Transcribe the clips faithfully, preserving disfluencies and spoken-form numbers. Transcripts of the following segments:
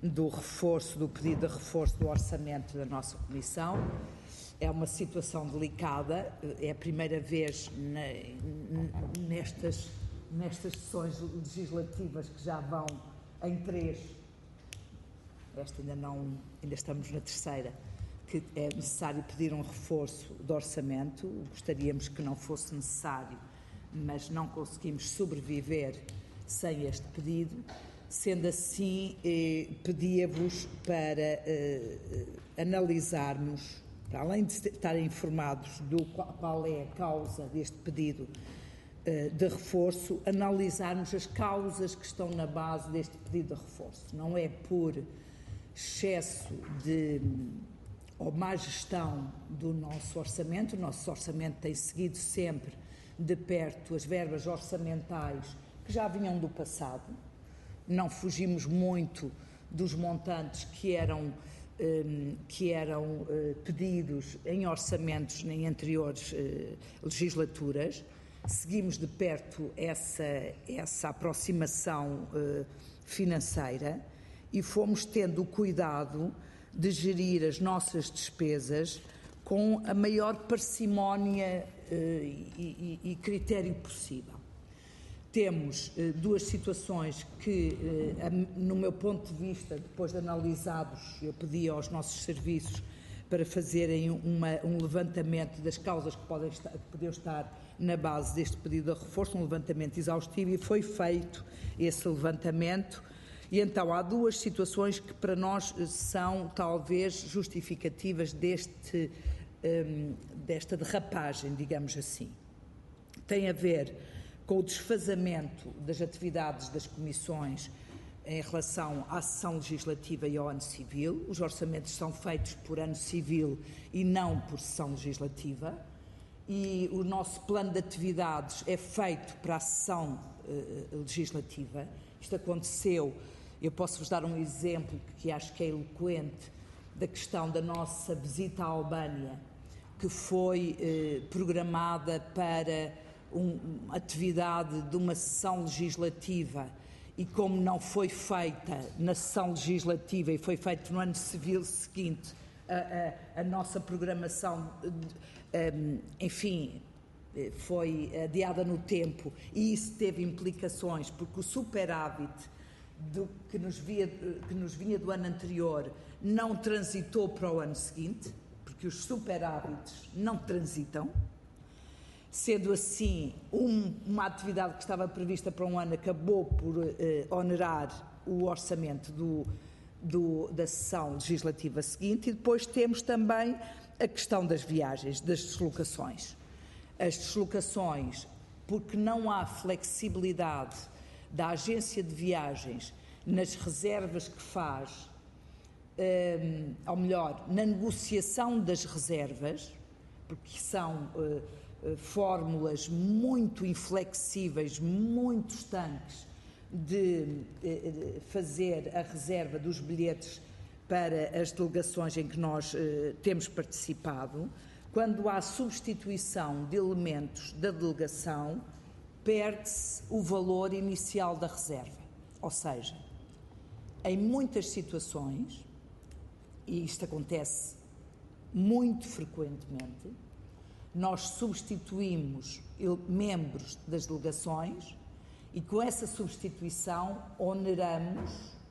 do reforço, do pedido de reforço do orçamento da nossa Comissão. É uma situação delicada, é a primeira vez na, nestas, nestas sessões legislativas que já vão em três, esta ainda não, ainda estamos na terceira, que é necessário pedir um reforço de orçamento. Gostaríamos que não fosse necessário, mas não conseguimos sobreviver sem este pedido. Sendo assim, eh, pedia-vos para eh, analisarmos, para além de estarem informados do qual, qual é a causa deste pedido eh, de reforço, analisarmos as causas que estão na base deste pedido de reforço. Não é por excesso de ou má gestão do nosso orçamento. O nosso orçamento tem seguido sempre de perto as verbas orçamentais que já vinham do passado. Não fugimos muito dos montantes que eram, um, que eram uh, pedidos em orçamentos em anteriores uh, legislaturas. Seguimos de perto essa, essa aproximação uh, financeira e fomos tendo o cuidado de gerir as nossas despesas com a maior parcimónia uh, e, e, e critério possível. Temos eh, duas situações que, eh, no meu ponto de vista, depois de analisados, eu pedi aos nossos serviços para fazerem uma, um levantamento das causas que, podem estar, que podiam estar na base deste pedido de reforço, um levantamento exaustivo, e foi feito esse levantamento. E então há duas situações que para nós são talvez justificativas deste, um, desta derrapagem, digamos assim. Tem a ver com o desfazamento das atividades das comissões em relação à sessão legislativa e ao ano civil. Os orçamentos são feitos por ano civil e não por sessão legislativa, e o nosso plano de atividades é feito para a sessão uh, legislativa. Isto aconteceu, eu posso-vos dar um exemplo que acho que é eloquente, da questão da nossa visita à Albânia, que foi uh, programada para uma atividade de uma sessão legislativa, e como não foi feita na sessão legislativa e foi feito no ano civil seguinte, a, a, a nossa programação, enfim, foi adiada no tempo, e isso teve implicações, porque o superávit do, que, nos via, que nos vinha do ano anterior não transitou para o ano seguinte, porque os superávites não transitam. Sendo assim, um, uma atividade que estava prevista para um ano acabou por eh, onerar o orçamento do, do, da sessão legislativa seguinte. E depois temos também a questão das viagens, das deslocações. As deslocações, porque não há flexibilidade da agência de viagens nas reservas que faz, eh, ou melhor, na negociação das reservas, porque são eh, fórmulas muito inflexíveis, muito estanques de fazer a reserva dos bilhetes para as delegações em que nós temos participado. Quando há substituição de elementos da delegação, perde-se o valor inicial da reserva. Ou seja, em muitas situações, e isto acontece muito frequentemente, nós substituímos membros das delegações e com essa substituição oneramos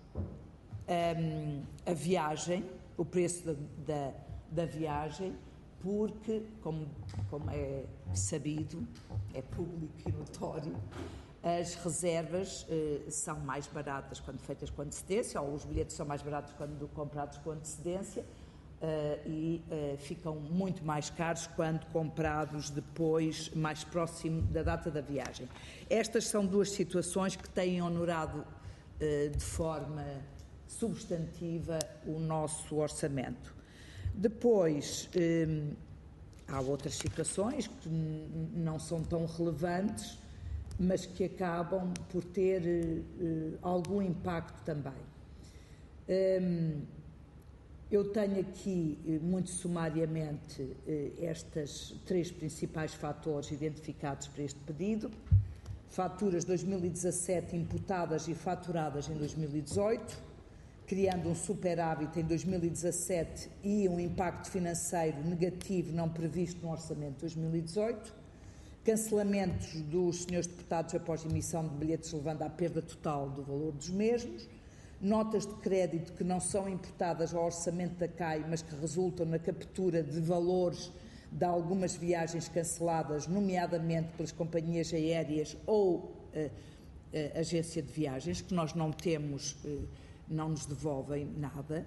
um, a viagem, o preço da, da, da viagem, porque, como, como é sabido, é público e notório, as reservas eh, são mais baratas quando feitas com antecedência, ou os bilhetes são mais baratos quando comprados com antecedência, Uh, e uh, ficam muito mais caros quando comprados depois, mais próximo da data da viagem. Estas são duas situações que têm honorado uh, de forma substantiva o nosso orçamento. Depois, um, há outras situações que não são tão relevantes, mas que acabam por ter uh, algum impacto também. Um, Eu tenho aqui, muito sumariamente, estes três principais fatores identificados para este pedido. Faturas dois mil e dezassete imputadas e faturadas em dois mil e dezoito, criando um superávit em dois mil e dezassete e um impacto financeiro negativo não previsto no orçamento de dois mil e dezoito, cancelamentos dos senhores deputados após emissão de bilhetes levando à perda total do valor dos mesmos, notas de crédito que não são imputadas ao orçamento da C A I, mas que resultam na captura de valores de algumas viagens canceladas, nomeadamente pelas companhias aéreas ou uh, uh, agência de viagens, que nós não temos, uh, não nos devolvem nada.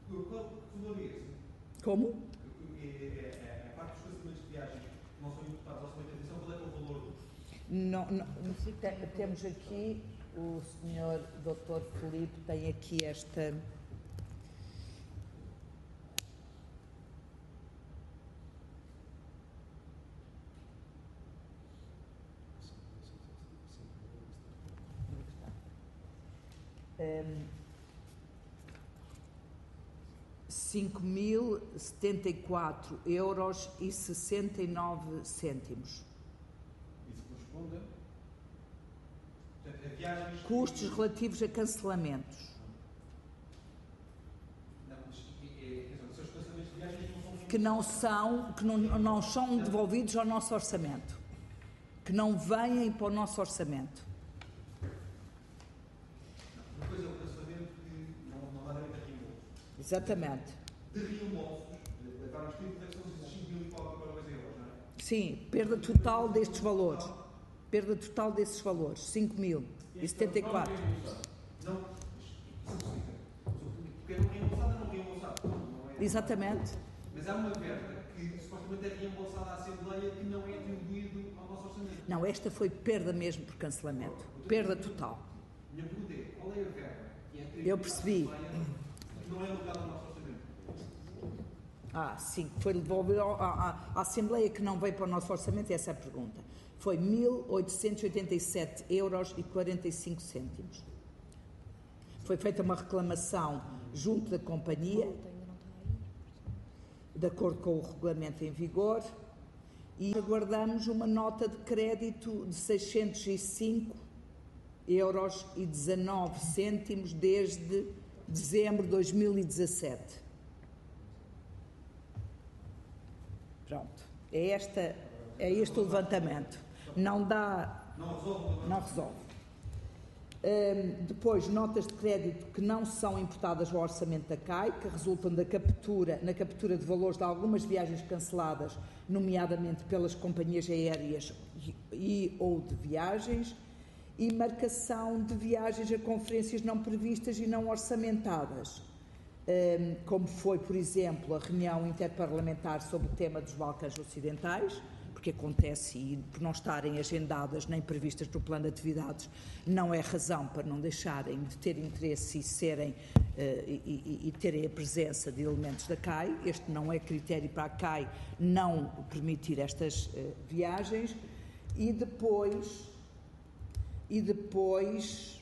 Como? A parte dos cancelamentos de viagens que não são imputados ao orçamento da atenção, qual é que é o valor? Não, não, temos aqui, o senhor doutor Filipe tem aqui esta... Um, cinco mil setenta e quatro euros e sessenta e nove cêntimos. Isso corresponde a viagens... Custos relativos a cancelamentos. Não, mas são os cancelamentos de viagens que não são... Que não são, que não, não são devolvidos ao nosso orçamento. Que não vêm para o nosso orçamento. Uma coisa é o cancelamento que não, não dá direito a reembolso. Exatamente. De reembolsos, agora os trinta são cinco mil e qualquer euros, não é? Sim, perda total destes valores. Perda total desses valores, cinco mil e setenta e quatro. Não, porque não reembolsada, não reembolsada. Exatamente. Mas há uma verba que supostamente é reembolsada à Assembleia que não é atribuído ao nosso orçamento. Não, esta foi perda mesmo por cancelamento. Perda total. Minha pergunta é, qual é a verba que é atribuída Eu percebi. à Assembleia que não é alocada ao nosso orçamento? Ah, sim, foi devolvido à, à, à Assembleia que não veio para o nosso orçamento, essa é a pergunta. Foi mil oitocentos e oitenta e sete euros e quarenta e cinco cêntimos. Foi feita uma reclamação junto da companhia, de acordo com o regulamento em vigor, e aguardamos uma nota de crédito de seiscentos e cinco euros e dezanove cêntimos desde dezembro de dois mil e dezassete. Pronto, é, esta, é este o levantamento. Não dá... Não resolve. Não resolve. Um, depois, notas de crédito que não são imputadas ao orçamento da C A I, que resultam da captura, na captura de valores de algumas viagens canceladas, nomeadamente pelas companhias aéreas e, e ou de viagens, e marcação de viagens a conferências não previstas e não orçamentadas, um, como foi, por exemplo, a reunião interparlamentar sobre o tema dos Balcãs Ocidentais, que acontece e por não estarem agendadas nem previstas no plano de atividades não é razão para não deixarem de ter interesse e serem uh, e, e, e terem a presença de elementos da C A I. Este não é critério para a C A I não permitir estas uh, viagens. E depois e depois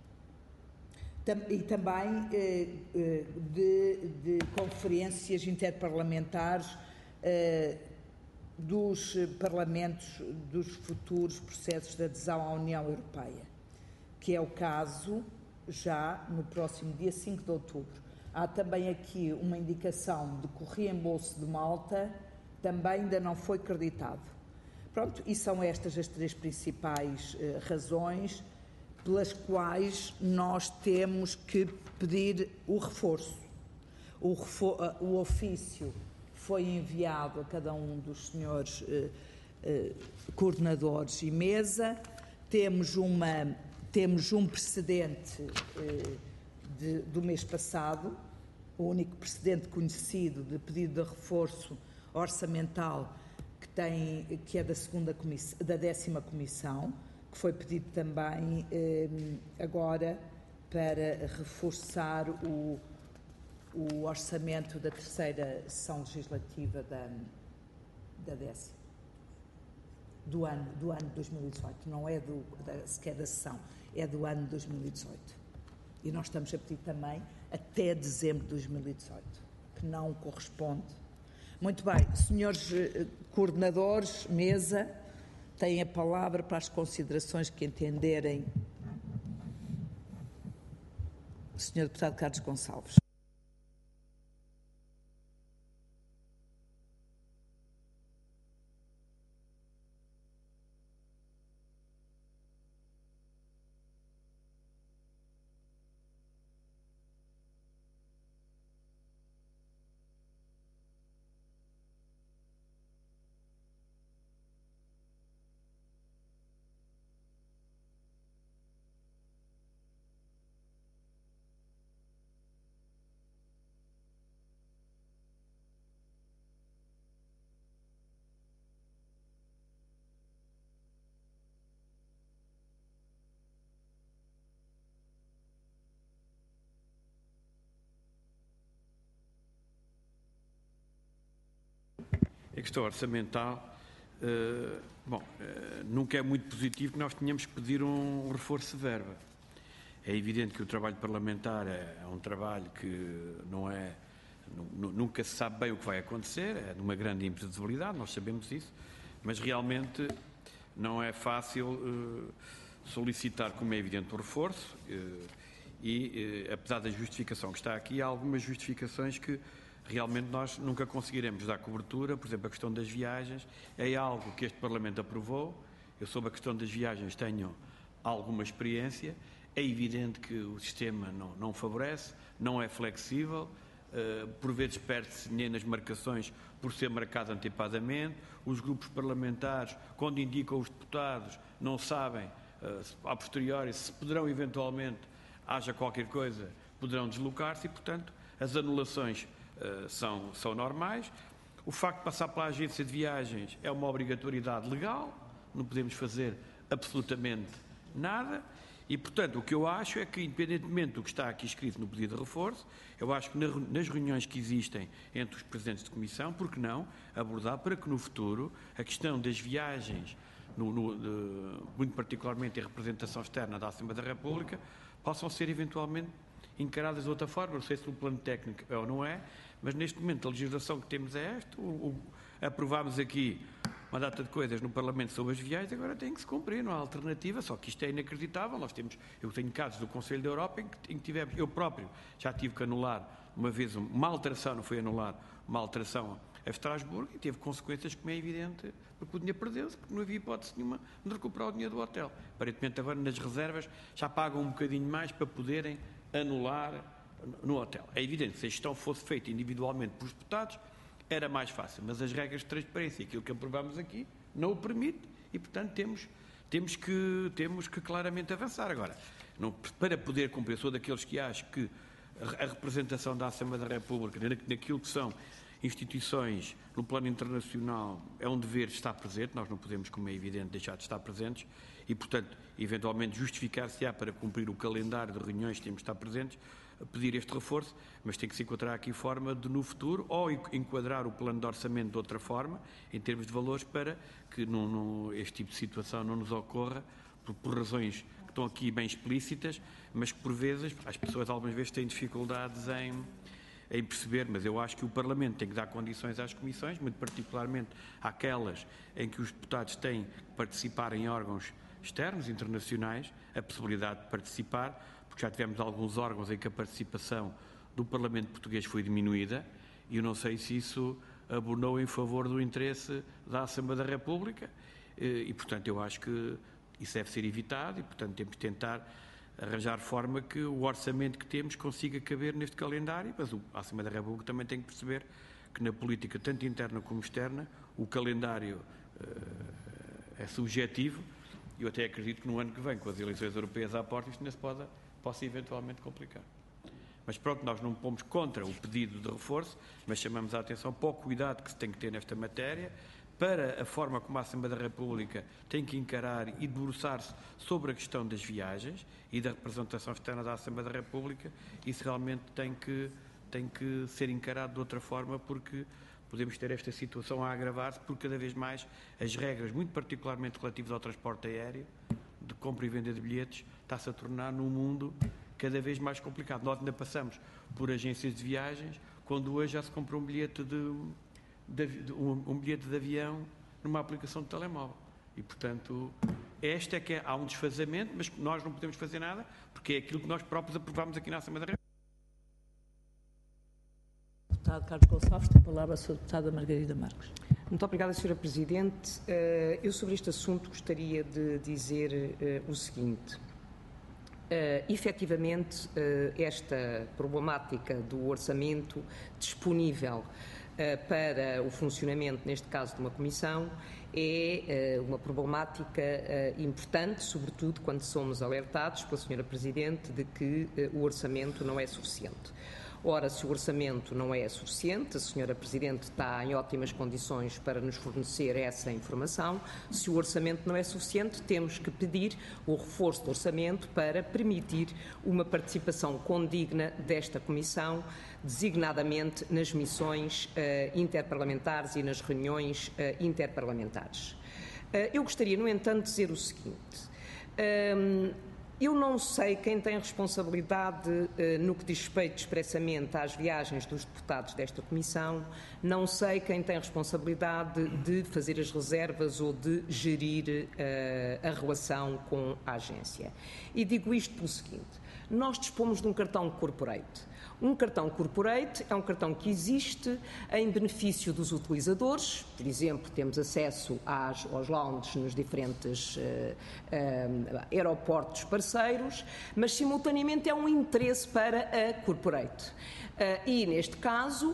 tam, e também uh, uh, de, de conferências interparlamentares uh, dos parlamentos dos futuros processos de adesão à União Europeia, que é o caso já no próximo dia cinco de outubro. Há também aqui uma indicação de que o reembolso de Malta também ainda não foi creditado. Pronto, e são estas as três principais eh, razões pelas quais nós temos que pedir o reforço. O, refor- o ofício foi enviado a cada um dos senhores eh, eh, coordenadores e mesa. Temos, uma, temos um precedente eh, de, do mês passado, o único precedente conhecido de pedido de reforço orçamental que, tem, que é da, segunda comissão, da décima comissão, que foi pedido também eh, agora para reforçar o o orçamento da terceira sessão legislativa da, da décima, do ano, do ano de dois mil e dezoito, não é do, da, sequer da sessão, é do ano de dois mil e dezoito. E nós estamos a pedir também até dezembro de dois mil e dezoito, que não corresponde. Muito bem, senhores coordenadores, mesa, têm a palavra para as considerações que entenderem senhor Deputado Carlos Gonçalves. A questão orçamental, uh, bom, uh, nunca é muito positivo que nós tenhamos que pedir um reforço de verba. É evidente que o trabalho parlamentar é, é um trabalho que não é, nunca se sabe bem o que vai acontecer, é de uma grande imprevisibilidade, nós sabemos isso, mas realmente não é fácil uh, solicitar, como é evidente, o reforço uh, e, uh, apesar da justificação que está aqui, há algumas justificações que realmente nós nunca conseguiremos dar cobertura. Por exemplo, a questão das viagens é algo que este Parlamento aprovou. Eu sobre a questão das viagens tenho alguma experiência. É evidente que o sistema não, não favorece, não é flexível, uh, por vezes perde-se dinheiro nas marcações por ser marcado antecipadamente. Os grupos parlamentares, quando indicam os deputados, não sabem, uh, a posteriori, se poderão eventualmente, haja qualquer coisa, poderão deslocar-se e, portanto, as anulações Uh, são, são normais. O facto de passar pela agência de viagens é uma obrigatoriedade legal, não podemos fazer absolutamente nada e, portanto, o que eu acho é que, independentemente do que está aqui escrito no pedido de reforço, eu acho que na, nas reuniões que existem entre os presidentes de comissão, por que não abordar para que no futuro a questão das viagens, no, no, de, muito particularmente a representação externa da Assembleia da República, possam ser eventualmente encaradas de outra forma. Não sei se no plano técnico é ou não é, mas neste momento a legislação que temos é esta. O, o, aprovámos aqui uma data de coisas no Parlamento sobre as viagens, agora tem que se cumprir, não há alternativa, só que isto é inacreditável. Nós temos, eu tenho casos do Conselho da Europa em que, em que tivemos, eu próprio já tive que anular uma vez uma alteração, não foi anular, uma alteração a Estrasburgo e teve consequências, como é evidente, porque o dinheiro perdeu-se, porque não havia hipótese nenhuma de recuperar o dinheiro do hotel. Aparentemente agora nas reservas já pagam um bocadinho mais para poderem anular no hotel. É evidente que se a gestão fosse feita individualmente pelos deputados, era mais fácil, mas as regras de transparência, aquilo que aprovamos aqui, não o permite e, portanto, temos, temos, que, temos que claramente avançar. Agora, não, para poder cumprir, sou daqueles que acham que a representação da Assembleia da República, naquilo que são instituições no plano internacional, é um dever estar presente, nós não podemos, como é evidente, deixar de estar presentes e, portanto, eventualmente justificar-se-á para cumprir o calendário de reuniões que temos de estar presentes, pedir este reforço, mas tem que se encontrar aqui forma de, no futuro, ou enquadrar o plano de orçamento de outra forma, em termos de valores, para que não, não, este tipo de situação não nos ocorra, por, por razões que estão aqui bem explícitas, mas que, por vezes, as pessoas algumas vezes têm dificuldades em, em perceber, mas eu acho que o Parlamento tem que dar condições às comissões, muito particularmente àquelas em que os deputados têm que participar em órgãos externos, internacionais, a possibilidade de participar, porque já tivemos alguns órgãos em que a participação do Parlamento português foi diminuída e eu não sei se isso abonou em favor do interesse da Assembleia da República e, portanto, eu acho que isso deve ser evitado e, portanto, temos de tentar arranjar forma que o orçamento que temos consiga caber neste calendário, mas a Assembleia da República também tem que perceber que na política, tanto interna como externa, o calendário uh, é subjetivo e eu até acredito que no ano que vem, com as eleições europeias à porta, isto ainda se pode possa eventualmente complicar. Mas pronto, nós não pomos contra o pedido de reforço, mas chamamos a atenção para o cuidado que se tem que ter nesta matéria, para a forma como a Assembleia da República tem que encarar e debruçar-se sobre a questão das viagens e da representação externa da Assembleia da República. Isso realmente tem que, tem que ser encarado de outra forma, porque podemos ter esta situação a agravar-se, porque cada vez mais as regras, muito particularmente relativas ao transporte aéreo, de compra e venda de bilhetes, está-se a tornar num mundo cada vez mais complicado. Nós ainda passamos por agências de viagens, quando hoje já se compra um bilhete de, de, de, um, um bilhete de avião numa aplicação de telemóvel. E, portanto, Esta é que é, há um desfazamento, mas nós não podemos fazer nada, porque é aquilo que nós próprios aprovámos aqui na Assembleia da República. Deputado Carlos Gonçalves, tem a palavra a sua deputada Margarida Marques. Muito obrigada, senhora Presidente. Eu sobre este assunto gostaria de dizer o seguinte. Uh, efetivamente, uh, esta problemática do orçamento disponível uh, para o funcionamento, neste caso, de uma comissão, é uh, uma problemática uh, importante, sobretudo quando somos alertados pela senhora Presidente de que uh, o orçamento não é suficiente. Ora, se o orçamento não é suficiente, a senhora Presidente está em ótimas condições para nos fornecer essa informação. Se o orçamento não é suficiente, temos que pedir o reforço do orçamento para permitir uma participação condigna desta Comissão, designadamente nas missões uh, interparlamentares e nas reuniões uh, interparlamentares. Uh, eu gostaria, no entanto, de dizer o seguinte. Um, Eu não sei quem tem responsabilidade eh, no que diz respeito expressamente às viagens dos deputados desta Comissão, não sei quem tem responsabilidade de fazer as reservas ou de gerir eh, a relação com a agência. E digo isto pelo seguinte, nós dispomos de um cartão corporate. Um cartão corporate é um cartão que existe em benefício dos utilizadores. Por exemplo, temos acesso às, aos lounges nos diferentes uh, uh, aeroportos parceiros, mas simultaneamente é um interesse para a corporate. Uh, e, neste caso,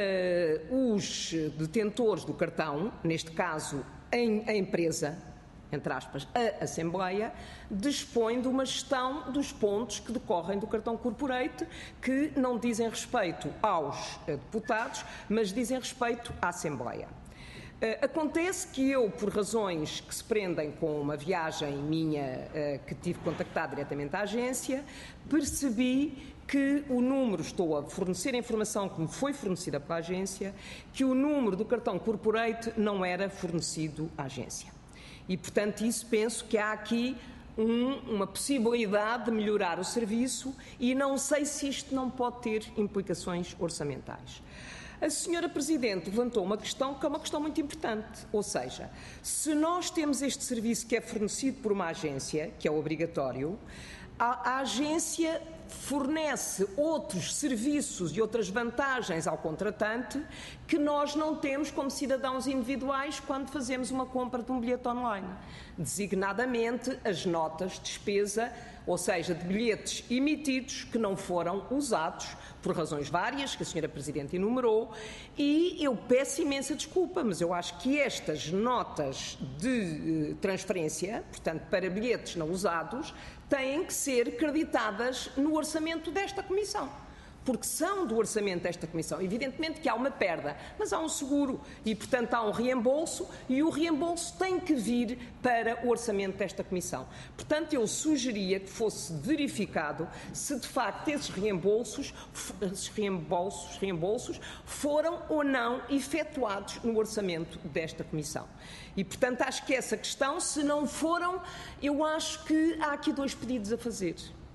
uh, os detentores do cartão, neste caso em, a empresa, entre aspas, a Assembleia, dispõe de uma gestão dos pontos que decorrem do cartão corporate, que não dizem respeito aos deputados, mas dizem respeito à Assembleia. Uh, acontece que eu, por razões que se prendem com uma viagem minha uh, que tive que contactar diretamente à agência, percebi que o número, estou a fornecer a informação que me foi fornecida pela agência, que o número do cartão corporate não era fornecido à agência. E, portanto, isso penso que há aqui um, uma possibilidade de melhorar o serviço e não sei se isto não pode ter implicações orçamentais. A senhora Presidente levantou uma questão que é uma questão muito importante, ou seja, se nós temos este serviço que é fornecido por uma agência, que é obrigatório, a, a agência fornece outros serviços e outras vantagens ao contratante que nós não temos como cidadãos individuais quando fazemos uma compra de um bilhete online. Designadamente as notas de despesa, ou seja, de bilhetes emitidos que não foram usados por razões várias, que a senhora Presidente enumerou, e eu peço imensa desculpa, mas eu acho que estas notas de eh, transferência, portanto, para bilhetes não usados, têm que ser creditadas no orçamento desta Comissão. Porque são do orçamento desta Comissão. Evidentemente que há uma perda, mas há um seguro e, portanto, há um reembolso e o reembolso tem que vir para o orçamento desta Comissão. Portanto, eu sugeria que fosse verificado se, de facto, esses reembolsos, esses reembolsos, reembolsos foram ou não efetuados no orçamento desta Comissão. E, portanto, acho que essa questão, se não foram, eu acho que há aqui dois pedidos a fazer.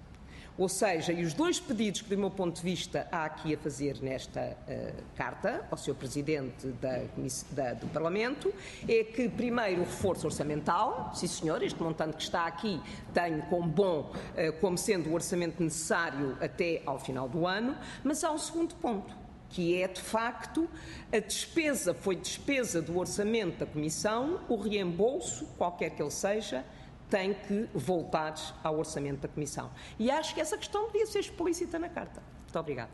Ou seja, e os dois pedidos que, do meu ponto de vista, há aqui a fazer nesta uh, carta ao senhor Presidente da, da, do Parlamento é que, primeiro, o reforço orçamental, sim senhor, este montante que está aqui tenho como bom, uh, como sendo o orçamento necessário até ao final do ano, mas há um segundo ponto, que é, de facto, a despesa foi despesa do orçamento da Comissão, o reembolso, qualquer que ele seja, tem que voltar ao orçamento da Comissão. E acho que essa questão devia ser explícita na carta. Muito obrigada.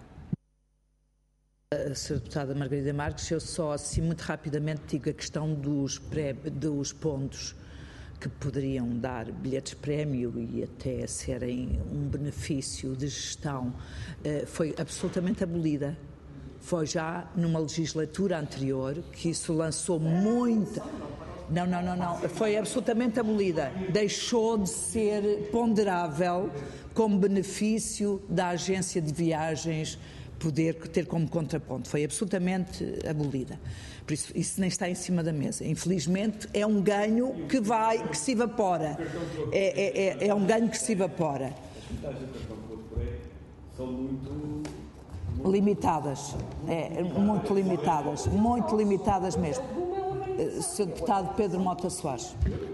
A senhora deputada Margarida Marques, eu só assim muito rapidamente digo a questão dos, pré, dos pontos que poderiam dar bilhetes prémio e até serem um benefício de gestão, foi absolutamente abolida. Foi já numa legislatura anterior que isso lançou muita... Não, não, não, não. Foi absolutamente abolida. Deixou de ser ponderável como benefício da agência de viagens poder ter como contraponto. Foi absolutamente abolida. Por isso, isso nem está em cima da mesa. Infelizmente, é um ganho que vai, que se evapora. É, é, é um ganho que se evapora. As vantagens do cartão corporate são muito... Limitadas. É, muito limitadas. Muito limitadas mesmo. senhor Deputado Pedro Mota Soares.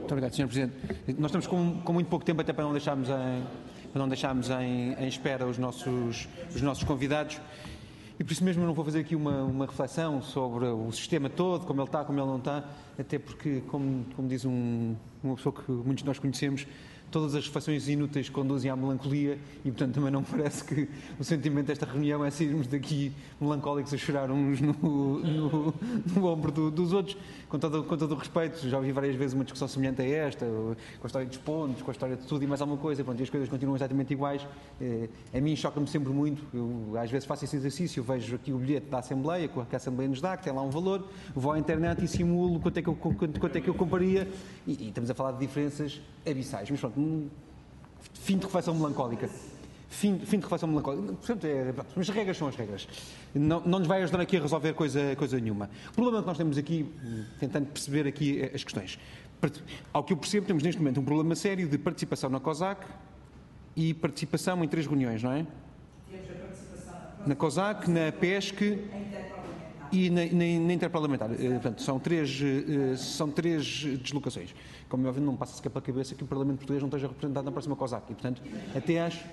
Muito obrigado, senhor Presidente. Nós estamos com, com muito pouco tempo até para não deixarmos em, para não deixarmos em, em espera os nossos, os nossos convidados. E por isso mesmo eu não vou fazer aqui uma, uma reflexão sobre o sistema todo, como ele está, como ele não está, até porque, como, como diz um, uma pessoa que muitos de nós conhecemos, todas as reflexões inúteis conduzem à melancolia e, portanto, também não me parece que o sentimento desta reunião é sairmos daqui melancólicos a chorar uns no, no, no ombro do, dos outros. Com todo, com todo o respeito, já ouvi várias vezes uma discussão semelhante a esta, com a história dos pontos, com a história de tudo e mais alguma coisa, pronto, e as coisas continuam exatamente iguais. É, a mim choca-me sempre muito, eu às vezes faço esse exercício, eu vejo aqui o bilhete da Assembleia, que a Assembleia nos dá, que tem lá um valor, vou à internet e simulo quanto é que eu, quanto, quanto é que eu compraria, e, e estamos a falar de diferenças abissais. Mas pronto, um fim de reflexão melancólica. Fim, fim de reflexão melancólica. Portanto, é, mas as regras são as regras. Não, não nos vai ajudar aqui a resolver coisa, coisa nenhuma. O problema que nós temos aqui, tentando perceber aqui as questões. Ao que eu percebo, temos neste momento um problema sério de participação na COSAC e participação em três reuniões, não é? Temos a participação na COSAC, na PESC e na, na, na Interparlamentar. Portanto, são três, são três deslocações. Como é óbvio, não passa sequer pela cabeça que o Parlamento Português não esteja representado na próxima COSAC. E, portanto, até acho...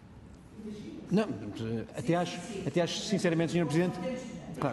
Não, até acho, até acho sinceramente, senhor Presidente... Claro,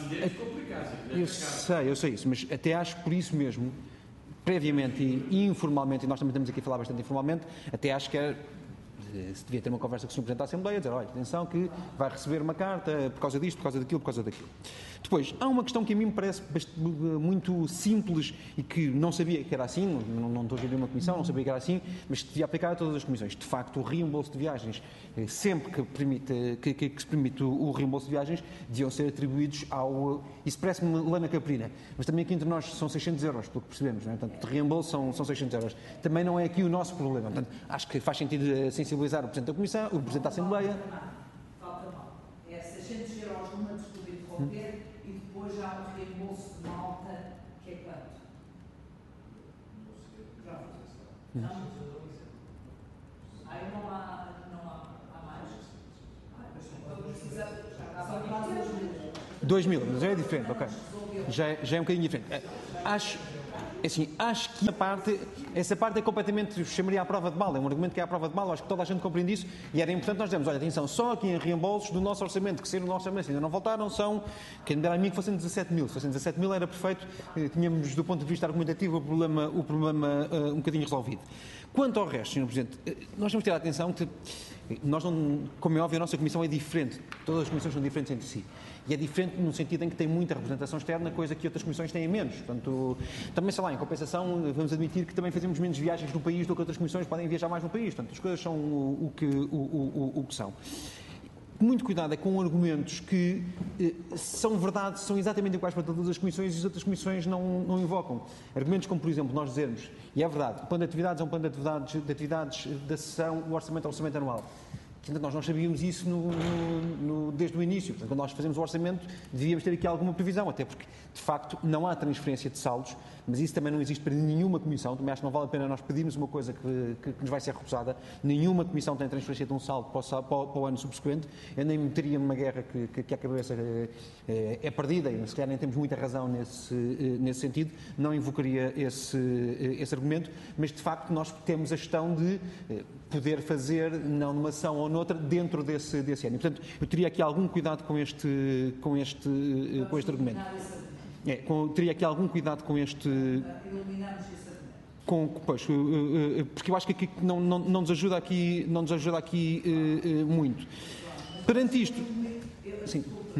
eu sei, eu sei isso, mas até acho por isso mesmo, previamente e informalmente, e nós também estamos aqui a falar bastante informalmente, até acho que é... se devia ter uma conversa com o senhor Presidente da Assembleia, dizer, olha, atenção que vai receber uma carta por causa disto, por causa daquilo, por causa daquilo. Depois, há uma questão que a mim me parece muito simples e que não sabia que era assim, não, não estou a gerir uma comissão, não sabia que era assim, mas que devia aplicar a todas as comissões. De facto, o reembolso de viagens, sempre que, permite, que, que, que se permite o reembolso de viagens, deviam ser atribuídos ao... Isso parece-me lana caprina, mas também aqui entre nós são seiscentos euros, pelo que percebemos, não é? Portanto, de reembolso são, são seiscentos euros. Também não é aqui o nosso problema. Portanto, acho que faz sentido sensibilizar o Presidente da Comissão, o Presidente da Assembleia. Falta mal. É seiscentos euros numa, desculpa interromper, hum. e depois já há um reembolso de malta, que é quanto? Pronto. Hum. Não? Aí não há, não há, há mais? Ah, mas não precisa. Só quase dois mil. dois mil, mas já é diferente, ok. Já, já é um bocadinho diferente. Acho... Assim, acho que a parte, essa parte é completamente, chamaria à prova de bala, é um argumento que é à prova de bala, acho que toda a gente compreende isso e era importante nós dizermos, olha, atenção, só aqui em reembolsos do nosso orçamento, que saíram do nosso orçamento ainda não voltaram, são, quem me dera a mim que fossem dezassete mil, se fossem dezassete mil era perfeito, tínhamos do ponto de vista argumentativo o problema, o problema uh, um bocadinho resolvido. Quanto ao resto, senhor Presidente, nós temos que ter a atenção que, nós não, como é óbvio, a nossa Comissão é diferente, todas as comissões são diferentes entre si. E é diferente no sentido em que tem muita representação externa, coisa que outras comissões têm menos. Portanto, também, sei lá, em compensação, vamos admitir que também fazemos menos viagens no país do que outras comissões podem viajar mais no país. Portanto, as coisas são o, o, que, o, o, o que são. Muito cuidado é com argumentos que eh, são verdade, são exatamente iguais para todas as comissões e as outras comissões não, não invocam. Argumentos como, por exemplo, nós dizermos, e é verdade, o plano de atividades é um plano de atividades, de atividades da sessão, o orçamento é o orçamento anual. Portanto, nós não sabíamos isso no, no, no, desde o início. Portanto, quando nós fazemos o orçamento, devíamos ter aqui alguma previsão, até porque, de facto, não há transferência de saldos, mas isso também não existe para nenhuma comissão. Também acho que não vale a pena nós pedirmos uma coisa que, que, que nos vai ser recusada. Nenhuma comissão tem transferência de um saldo para o, para o, para o ano subsequente. Eu nem me meteria numa guerra que, que, que a cabeça é, é perdida, e se calhar nem temos muita razão nesse, nesse sentido. Não invocaria esse, esse argumento, mas, de facto, nós temos a gestão de poder fazer, não numa ação ou noutra, dentro desse, desse ano. E, portanto, eu teria aqui algum cuidado com este, com este, com este argumento. É, com, teria aqui algum cuidado com este... Eliminamos esse argumento. Com, pois, porque eu acho que aqui não, não, não nos ajuda aqui, não nos ajuda aqui uh, uh, muito. Perante isto... Sim.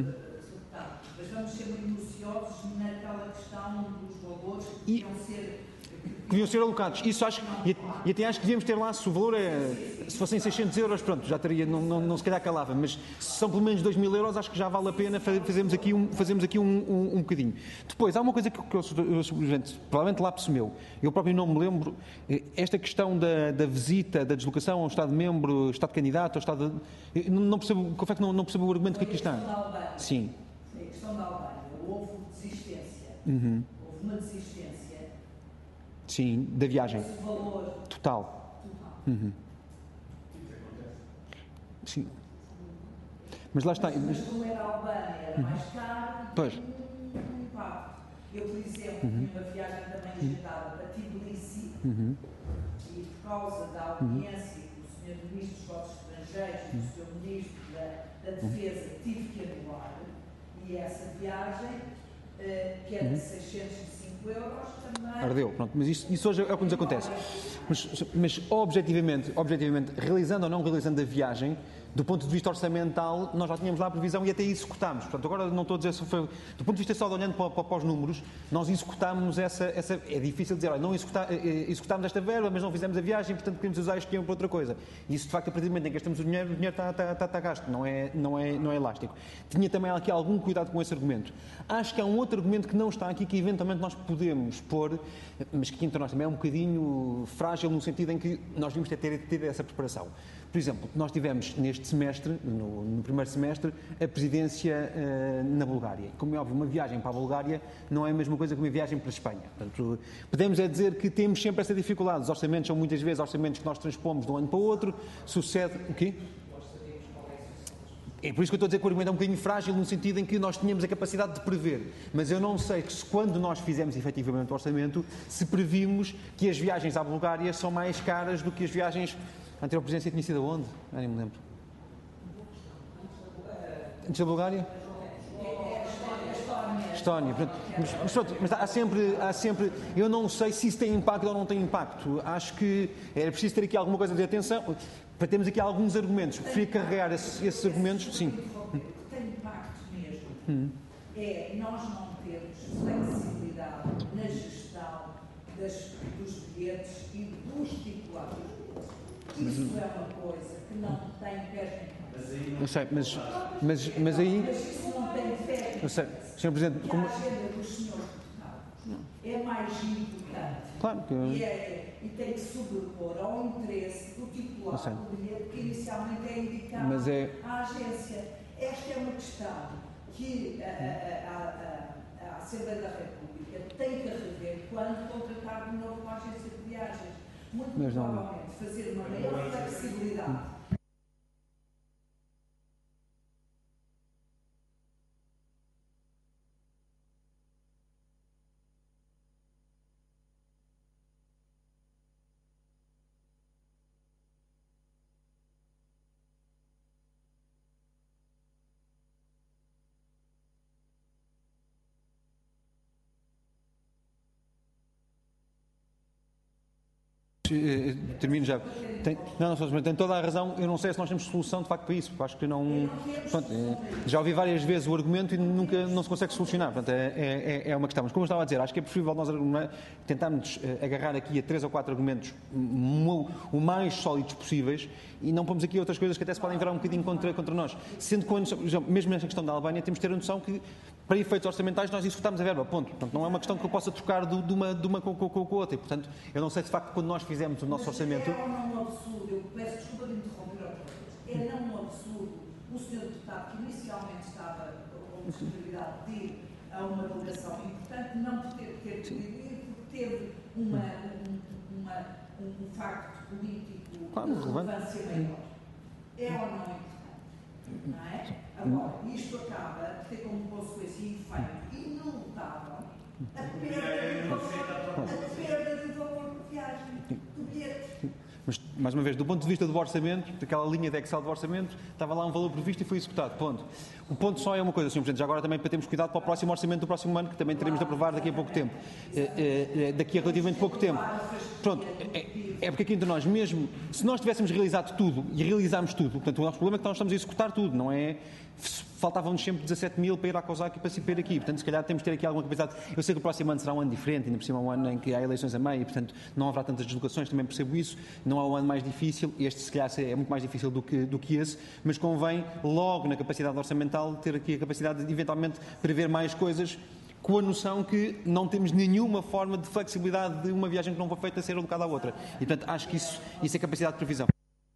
Mas vamos ser minuciosos naquela questão dos valores que deviam ser... que deviam ser alocados. Isso acho, e, e até acho que devíamos ter lá, se o valor é, se fossem seiscentos euros, pronto, já teria, não, não, não se calhar calava, mas se são pelo menos dois mil euros, acho que já vale a pena fazermos aqui um, fazermos aqui um, um, um bocadinho. Depois, há uma coisa que, que eu, eu simplesmente, provavelmente lapso meu, eu próprio não me lembro, esta questão da, da visita, da deslocação ao Estado-membro, Estado-candidato, ao Estado... De, não, não percebo, confesso que não, não percebo o argumento que aqui está. Sim. A questão da Albânia, houve desistência, uhum. houve uma desistência. Sim, da viagem. Esse valor total. total. Uhum. Sim. Mas lá está. Mas como era a Albânia, era mais caro, pois. um impacto. Eu, por exemplo, uhum. tinha uma viagem também agendada para Tbilisi uhum. e por causa da audiência uhum. do senhor Ministro dos Negócios Estrangeiros e do senhor Ministro da, da Defesa, tive que anular. E essa viagem, uh, que era de seiscentos e cinco euros, também... Ardeu, pronto, mas isso, isso hoje é o que nos acontece. Mas, mas objetivamente, objetivamente, realizando ou não realizando a viagem, do ponto de vista orçamental, nós já tínhamos lá a previsão e até executámos. Portanto, agora não estou a dizer se foi... Do ponto de vista só de olhando para, para, para os números, nós executámos essa... essa é difícil dizer, olha, não executa, executámos esta verba, mas não fizemos a viagem, portanto queríamos usar isto para outra coisa. E isso, de facto, a partir do momento em que gastamos o dinheiro, o dinheiro está, está, está, está gasto, não é, não, é, não é elástico. Tinha também aqui algum cuidado com esse argumento. Acho que há um outro argumento que não está aqui, que eventualmente nós podemos pôr, mas que entre nós também é um bocadinho frágil, no sentido em que nós devíamos ter, ter, ter essa preparação. Por exemplo, nós tivemos neste semestre, no, no primeiro semestre, a presidência uh, na Bulgária. Como é óbvio, uma viagem para a Bulgária não é a mesma coisa que uma viagem para a Espanha. Portanto, podemos é dizer que temos sempre essa dificuldade. Os orçamentos são muitas vezes orçamentos que nós transpomos de um ano para o outro. Sucede o quê? É por isso que eu estou a dizer que o argumento é um bocadinho frágil, no sentido em que nós tínhamos a capacidade de prever. Mas eu não sei que se, quando nós fizemos efetivamente o orçamento, se previmos que as viagens à Bulgária são mais caras do que as viagens... A anterior presidência tinha sido aonde? Ah, nem me lembro. Antes da Bulgária? Estónia. Mas, mas, pronto, mas há sempre, há sempre... Eu não sei se isso tem impacto ou não tem impacto. Acho que era preciso ter aqui alguma coisa de atenção. Para termos aqui alguns argumentos. Prefiro carregar esses, esses argumentos. Sim. Tem impacto mesmo. Hum. É nós não termos flexibilidade na gestão das, dos bilhetes e dos titulares. Isso é uma coisa que não tem pés nem cabeça. Eu sei, mas, mas, mas aí... Mas isso não tem pés. Eu sei. senhor Presidente... Como... A agenda dos senhores deputados é mais importante. Claro que... E, é, e tem que sobrepor ao interesse do titular do bilhete que inicialmente é indicado mas é... à agência. Esta é uma questão que a, a, a, a Assembleia da República tem que rever quando contratar de novo uma agência de viagens. Muito mas provavelmente não. Fazer uma maior flexibilidade. Termino já. Tem, não, não, tem toda a razão. Eu não sei se nós temos solução de facto para isso. Acho que não. Pronto, é, já ouvi várias vezes o argumento e nunca não se consegue solucionar. Portanto, é, é, é uma questão. Mas como eu estava a dizer, acho que é preferível nós tentarmos agarrar aqui a três ou quatro argumentos o mais sólidos possíveis e não pomos aqui outras coisas que até se podem virar um bocadinho contra, contra nós. Sendo que, mesmo nesta questão da Albânia, temos de ter a noção que, para efeitos orçamentais, nós executamos a verba. Ponto. Portanto, não é uma questão que eu possa trocar de, de uma, de uma com, com, com a outra. E, portanto, eu não sei se de facto quando nós fizemos o nosso orçamento. É não um absurdo, eu peço desculpa de interromper outra vez, é não um absurdo o senhor deputado que inicialmente estava com possibilidade de ir a uma delegação importante não ter, ter podido ir porque teve uma, um, uma, um facto político claro, de relevância maior. É ou não é importante? Não é? Agora, isto acaba de ter como consequência e efeito inelutável a perda de valor, a perda de valor de viagem, do bilhete. Mas, mais uma vez, do ponto de vista do orçamento, daquela linha de Excel do orçamento, estava lá um valor previsto e foi executado. Ponto. O ponto só é uma coisa, senhor Presidente, já agora também para termos cuidado para o próximo orçamento do próximo ano, que também teremos de aprovar daqui a pouco tempo. É, é, daqui a relativamente pouco tempo. Pronto, é, é porque aqui entre nós, mesmo se nós tivéssemos realizado tudo, e realizámos tudo, portanto, o nosso problema é que nós estamos a executar tudo, não é... Faltavam-nos sempre dezassete mil para ir à COSAC e para se ir aqui. Portanto, se calhar temos de ter aqui alguma capacidade. Eu sei que o próximo ano será um ano diferente, ainda por cima um ano em que há eleições a meio, e, portanto, não haverá tantas deslocações, também percebo isso. Não é um ano mais difícil, este se calhar é muito mais difícil do que, do que esse, mas convém, logo na capacidade orçamental, ter aqui a capacidade de, eventualmente, prever mais coisas, com a noção que não temos nenhuma forma de flexibilidade de uma viagem que não foi feita ser alocada à outra. E, portanto, acho que isso, isso é capacidade de previsão.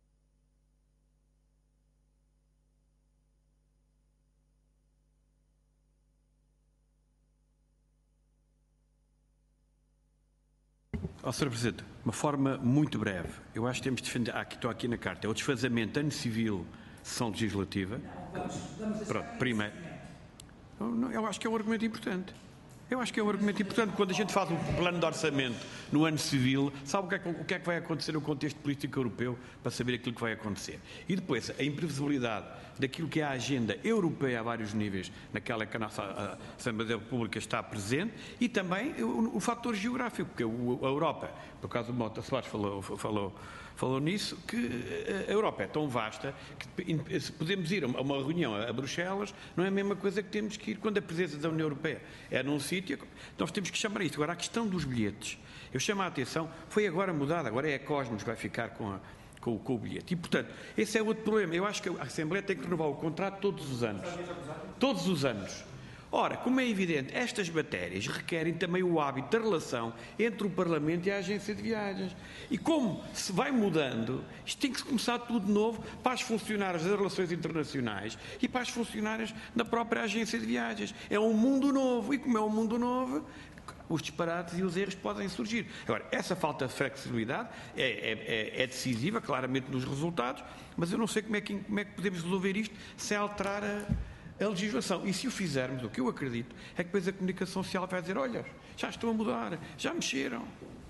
Oh, senhor Presidente, uma forma muito breve. Eu acho que temos de defender, ah, que estou aqui na carta, é o desfazamento ano civil, sessão legislativa. Pronto, primeiro. Eu acho que é um argumento importante. Eu acho que é um argumento importante. Quando a gente faz um plano de orçamento no ano civil, sabe o que, é que, o que é que vai acontecer no contexto político europeu para saber aquilo que vai acontecer. E depois, a imprevisibilidade daquilo que é a agenda europeia a vários níveis, naquela que a nossa Assembleia da República está presente, e também o, o fator geográfico, porque a Europa, por causa do Mota Soares falou, falou, falou nisso, que a Europa é tão vasta que se podemos ir a uma reunião a Bruxelas, não é a mesma coisa que temos que ir quando a presença da União Europeia é num sítio, nós temos que chamar isto. Agora, a questão dos bilhetes, eu chamo a atenção, foi agora mudada, agora é a Cosmos que vai ficar com a Com o, com o bilhete. E, portanto, esse é outro problema. Eu acho que a Assembleia tem que renovar o contrato todos os anos. Todos os anos. Ora, como é evidente, estas matérias requerem também o hábito da relação entre o Parlamento e a Agência de Viagens. E como se vai mudando, isto tem que começar tudo de novo para as funcionárias das relações internacionais e para as funcionárias da própria Agência de Viagens. É um mundo novo. E como é um mundo novo, os disparates e os erros podem surgir. Agora, essa falta de flexibilidade é, é, é decisiva, claramente, nos resultados, mas eu não sei como é que, como é que podemos resolver isto sem alterar a, a legislação. E se o fizermos, o que eu acredito, é que depois a comunicação social vai dizer, olha, já estão a mudar, já mexeram.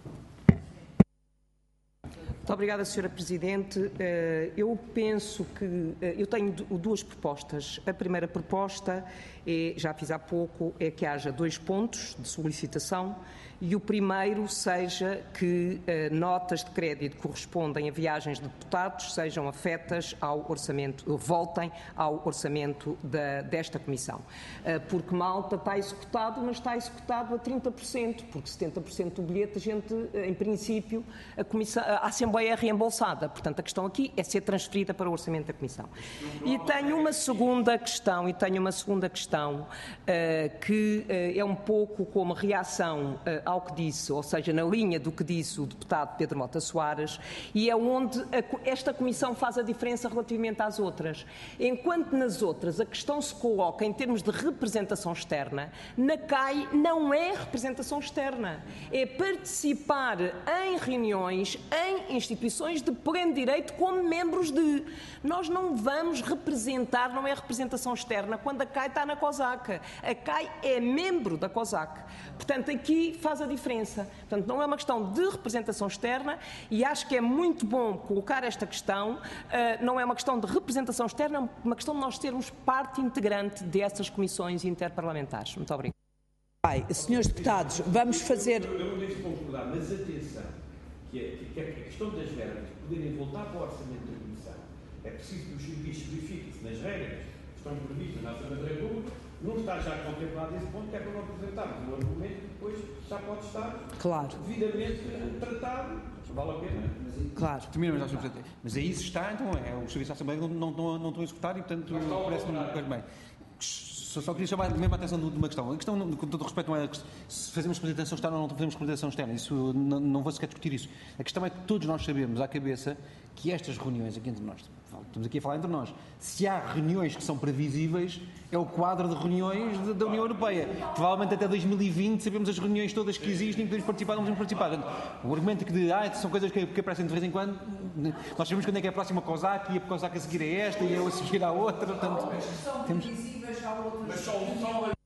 Muito obrigada, senhora Presidente. Eu penso que eu tenho duas propostas. A primeira proposta, é, já fiz há pouco, é que haja dois pontos de solicitação e o primeiro seja que uh, notas de crédito que correspondem a viagens de deputados sejam afetas ao orçamento, voltem ao orçamento da, desta Comissão. Uh, porque Malta está executado, mas está executado a trinta por cento, porque setenta por cento do bilhete a gente, em princípio, a, comissão, a Assembleia é reembolsada. Portanto, a questão aqui é ser transferida para o orçamento da Comissão. E tenho uma segunda questão, e tenho uma segunda questão uh, que uh, é um pouco como reação uh, ao que disse, ou seja, na linha do que disse o deputado Pedro Mota Soares, e é onde a, esta Comissão faz a diferença relativamente às outras. Enquanto nas outras a questão se coloca em termos de representação externa, na C A I não é representação externa, é participar em reuniões, em instituições de pleno direito como membros de. Nós não vamos representar, não é representação externa, quando a C A I está na COSAC. A C A I é membro da COSAC. Portanto, aqui faz a diferença. Portanto, não é uma questão de representação externa e acho que é muito bom colocar esta questão. Uh, não é uma questão de representação externa, é uma questão de nós sermos parte integrante dessas comissões interparlamentares. Muito obrigado. Ai, senhores deputados, vamos fazer... Eu, eu não deixo de concordar, mas atenção, que, é, que a questão das verbas poderem voltar para o orçamento da Comissão, é preciso que os serviços verifiquem-se nas regras que estão previstas na Assembleia da República, não está já contemplado esse ponto, que é para não apresentarmos um argumento que depois já pode estar claro. devidamente tratado. Vale a pena. Claro. Mas aí isso está, então é, os serviços da Assembleia não, não, não, não estão a executar e, portanto, parece-me um bem. Só, só queria chamar mesmo a atenção de uma questão. A questão, com todo respeito, não é se fazemos representação externa ou não fazemos representação externa. Isso, não, não vou sequer discutir isso. A questão é que todos nós sabemos à cabeça que estas reuniões aqui entre nós, estamos aqui a falar entre nós, se há reuniões que são previsíveis, é o quadro de reuniões de, da União Europeia. Provavelmente até dois mil e vinte sabemos as reuniões todas que existem e podemos participar ou não podemos participar. O argumento que de, ah, são coisas que, que aparecem de vez em quando, nós sabemos quando é que é a próxima COSAC e a COSAC a seguir é esta e eu a seguir à outra. Portanto, temos... Mas só